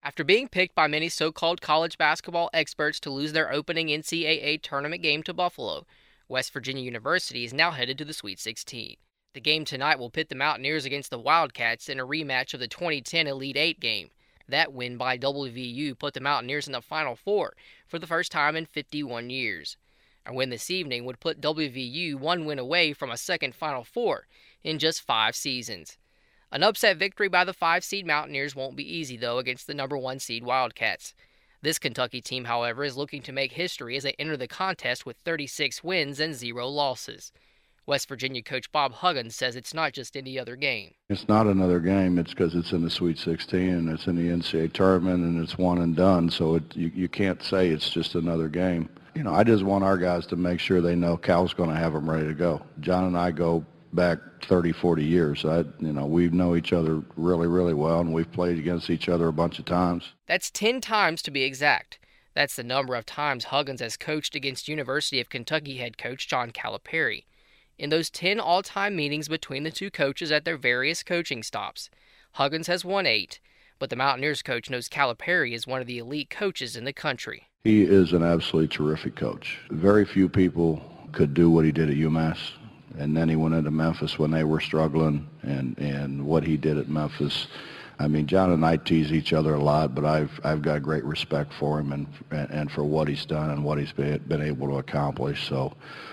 After being picked by many so-called college basketball experts to lose their opening NCAA tournament game to Buffalo, West Virginia University is now headed to the Sweet 16. The game tonight will pit the Mountaineers against the Wildcats in a rematch of the 2010 Elite Eight game. That win by WVU put the Mountaineers in the Final Four for the first time in 51 years. A win this evening would put WVU one win away from a second Final Four in just 5 seasons. An upset victory by the 5-seed Mountaineers won't be easy, though, against the number 1 seed Wildcats. This Kentucky team, however, is looking to make history as they enter the contest with 36 wins and 0 losses. West Virginia coach Bob Huggins says it's not just any other game. It's not another game. It's because it's in the Sweet 16 and it's in the NCAA tournament and it's one and done. So you can't say it's just another game. I just want our guys to make sure they know Cal's going to have them ready to go. John and I go back 30, 40 years. We know each other really, really well, and we've played against each other a bunch of times. That's 10 times to be exact. That's the number of times Huggins has coached against University of Kentucky head coach John Calipari. In those 10 all-time meetings between the two coaches at their various coaching stops, Huggins has won 8, but the Mountaineers coach knows Calipari is one of the elite coaches in the country. He is an absolutely terrific coach. Very few people could do what he did at UMass. And then he went into Memphis when they were struggling, and what he did at Memphis. I mean, John and I tease each other a lot, but I've got great respect for him and for what he's done and what he's been able to accomplish. So,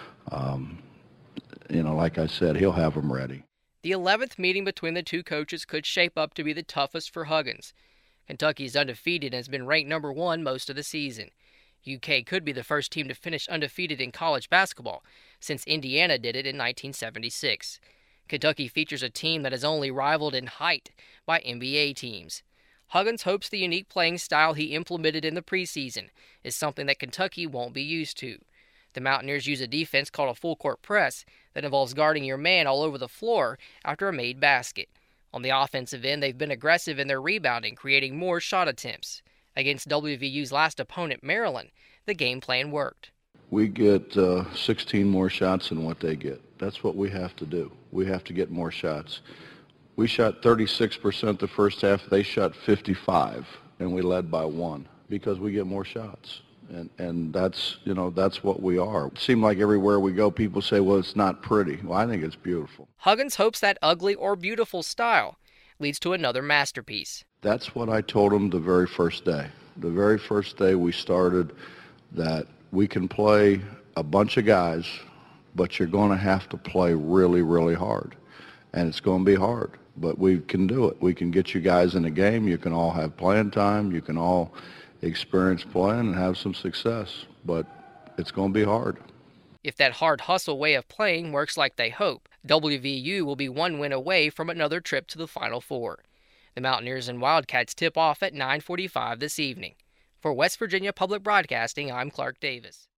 like I said, he'll have them ready. The 11th meeting between the two coaches could shape up to be the toughest for Huggins. Kentucky is undefeated and has been ranked number 1 most of the season. UK could be the first team to finish undefeated in college basketball, since Indiana did it in 1976. Kentucky features a team that is only rivaled in height by NBA teams. Huggins hopes the unique playing style he implemented in the preseason is something that Kentucky won't be used to. The Mountaineers use a defense called a full-court press that involves guarding your man all over the floor after a made basket. On the offensive end, they've been aggressive in their rebounding, creating more shot attempts. Against WVU's last opponent, Maryland, the game plan worked. We get 16 more shots than what they get. That's what we have to do. We have to get more shots. We shot 36% the first half. They shot 55, and we led by 1 because we get more shots. And that's what we are. It seems like everywhere we go, people say, well, it's not pretty. Well, I think it's beautiful. Huggins hopes that ugly or beautiful style leads to another masterpiece. That's what I told him the very first day. The very first day we started, that we can play a bunch of guys, but you're going to have to play really, really hard. And it's going to be hard, but we can do it. We can get you guys in the game. You can all have playing time. You can all experience playing and have some success, but it's going to be hard. If that hard hustle way of playing works like they hope, WVU will be 1 win away from another trip to the Final Four. The Mountaineers and Wildcats tip off at 9:45 this evening. For West Virginia Public Broadcasting, I'm Clark Davis.